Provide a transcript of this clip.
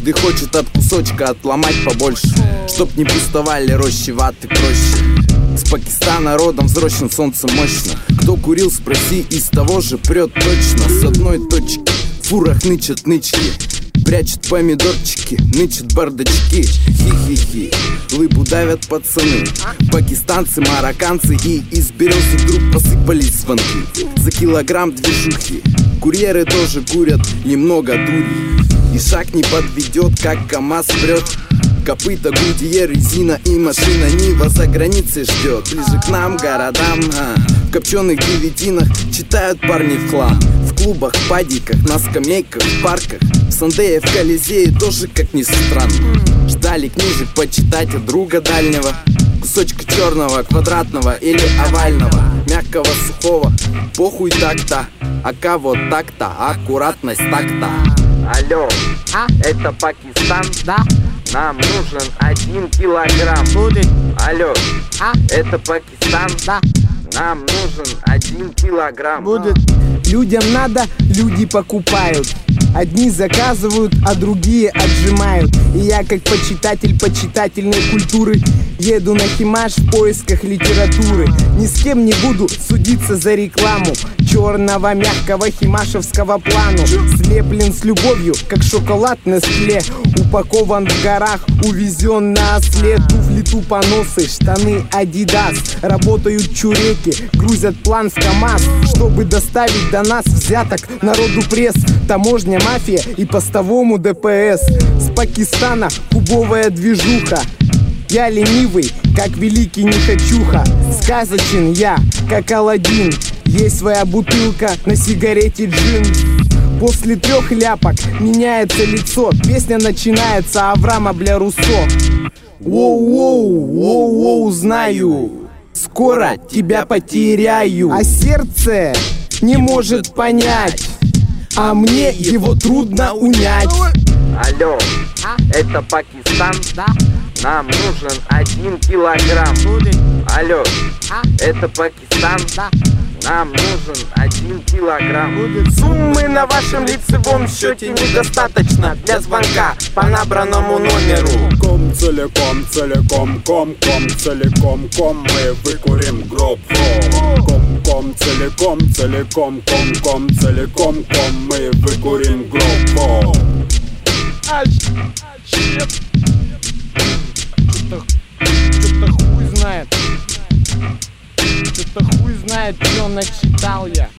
Каждый хочет от кусочка отломать побольше, чтоб не пустовали рощи, ваты проще. С Пакистана родом взросшим солнце мощно. Кто курил, спроси, из того же прет точно. С одной точки в фурах нычат нычки, прячут помидорчики, нычат бардачки. Хи-хи-хи, лыбу давят пацаны, пакистанцы, марокканцы. И из березы вдруг посыпались звонки за килограмм движухи. Курьеры тоже курят, немного дури, и шаг не подведет, как КамАЗ прет. Копыта, гудье, резина и машина Нива за границей ждет. Ближе к нам, городам, в копченых девятинах читают парни в хлам. В клубах, падиках, на скамейках, в парках, в Сандее, в Колизее тоже, как ни странно, ждали книжек почитать от друга дальнего. Кусочка черного, квадратного или овального, мягкого, сухого, похуй так-то, ака вот так-то, аккуратность так-то. Алло, это Пакистан? Да. Нам нужен 1 килограмм. Будет. Алло, это Пакистан? Да. Нам нужен 1 килограмм. Будет. Людям надо, люди покупают. Одни заказывают, а другие отжимают. И я, как почитатель почитательной культуры, еду на Химаш в поисках литературы. Ни с кем не буду судиться за рекламу черного мягкого химашевского плану. Слеплен с любовью, как шоколад на скле, упакован в горах, увезен на осле. Туфли тупоносы, штаны Адидас, работают чуреки, грузят план в КамАЗ, чтобы доставить до нас взяток народу пресс. Таможня, мафия и постовому ДПС. С Пакистана кубовая движуха. Я ленивый, как великий нехочуха. Сказочен я, как Аладдин. Есть своя бутылка, на сигарете джин. После 3 ляпок меняется лицо. Песня начинается Авраама бля Руссо. Воу-воу, воу-воу, знаю, скоро тебя потеряю. А сердце не может понять, а мне его трудно унять. Алло, это Пакистан? Да. Нам нужен 1 килограмм. Будет. Алло, это Пакистан? Да. Нам нужен 1 килограмм. Будет. Суммы на вашем лицевом счете недостаточно для звонка по набранному номеру. Ком целиком, целиком, ком целиком, мы выкурим гроб. Ком целиком, целиком, ком целиком, мы выкурим гроб. Что-то хуй знает. Что-то хуй знает, что начитал я.